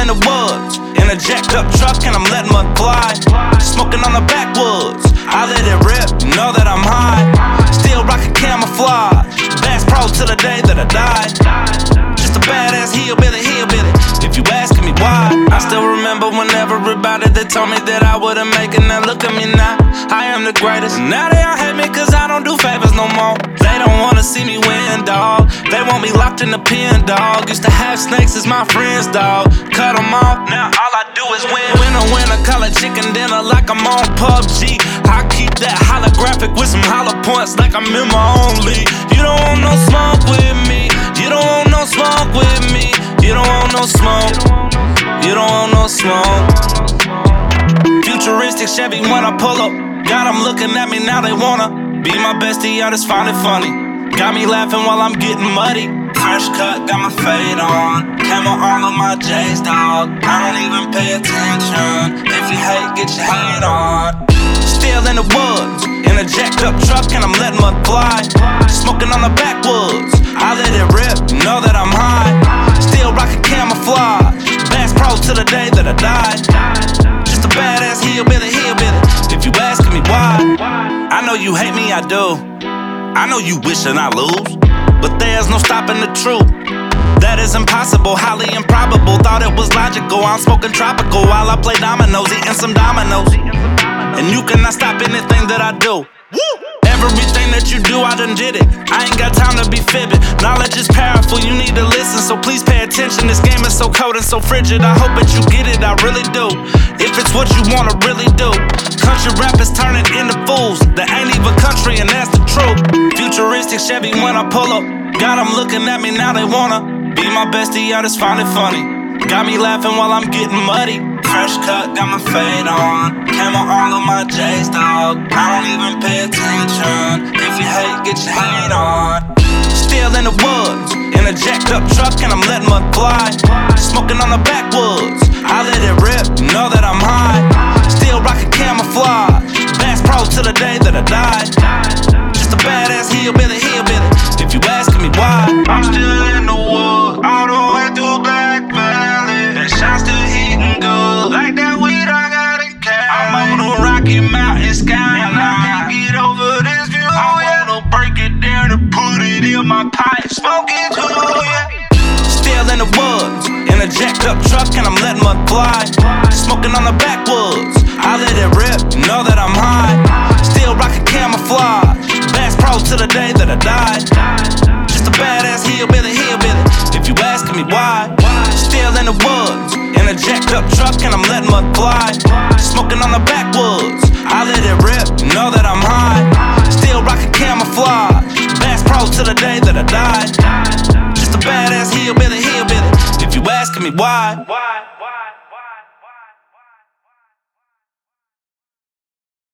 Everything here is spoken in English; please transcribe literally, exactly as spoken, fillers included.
in the woods, in a jacked up truck and I'm letting mud fly. Smoking on the backwoods, I let it rip, you know that I'm high. Still rockin' camouflage, Bass Pro till the day that I die. Just a badass hillbilly, hillbilly, if you asking me why. I still remember when everybody they told me that I wouldn't make it. Now look at me now, I am the greatest. Now they all hate me cause I don't do favors no more. They don't wanna see me win, dawg. They want me locked in the pen, dawg. Used to have snakes as my friends, dawg. Cut them off, now all I do is win. Winner, winner, call it chicken dinner like I'm on P U B G. I keep that holographic with some hollow points like I'm in my own league. You don't want no smoke with me. You don't want no smoke with me. You don't want no smoke. You don't want no smoke. Futuristic Chevy when I pull up. Got them looking at me now they wanna be my bestie, I just find it funny. Got me laughing while I'm getting muddy. Fresh cut, got my fade on. Camo all of my J's, dog. I don't even pay attention. If you hate, get your hate on. Still in the woods, in a jacked up truck and I'm letting mud fly. Smoking on the backwoods, I let it rip, you know that I'm high. Still rockin' camouflage, Bass Pro till the day that I die. Just a badass hillbilly, hillbilly, if you asking me why. I know you hate me, I do. I know you wishing I lose, but there's no stopping the truth. That is impossible, highly improbable. Thought it was logical, I'm smoking tropical while I play dominoes, eating some dominoes. And you cannot stop anything that I do. Woo! Everything that you do, I done did it. I ain't got time to be fibbing. Knowledge is powerful, you need to listen, so please pay attention. This game is so cold and so frigid, I hope that you get it, I really do. If it's what you wanna really do. Country rappers turning into fools that ain't even country, and that's the truth. Futuristic Chevy when I pull up. Got them looking at me, now they wanna be my bestie, I just find it funny. Got me laughing while I'm getting muddy. Fresh cut, got my fade on. Camo all of my J's, dog. I don't even pay attention. If you hate, get your hate on. Still in the woods, in a jacked up truck and I'm letting mud fly. Smoking on the backwoods, I let it rip, you know that I'm high. Still rockin' camouflage, Bass Pro till the day that I die. Just a badass hillbilly, hillbilly, if you asking me why. I'm still in the woods, all the way through Black Valley. That shot still hitting good, like that weed I got in Cali. I'm on the Rocky Mountain skyline, I can't get over this view. I wanna break it down and put it in my pipe, smoke it too, yeah. Still in the woods, in a jacked up truck and I'm letting mud fly. Smoking on the backwoods, I let it rip, you know that I'm high. Still rockin' camouflage, Bass Pro till the day that I die. Just a badass hillbilly, hillbilly, if you asking me why. Still in the woods, in a jacked up truck and I'm letting mud fly. Smoking on the backwoods, I let it rip, you know that I'm high. Still rockin' camouflage, Bass Pro till the day that I die. Just a badass hillbilly, hillbilly, if you asking me why.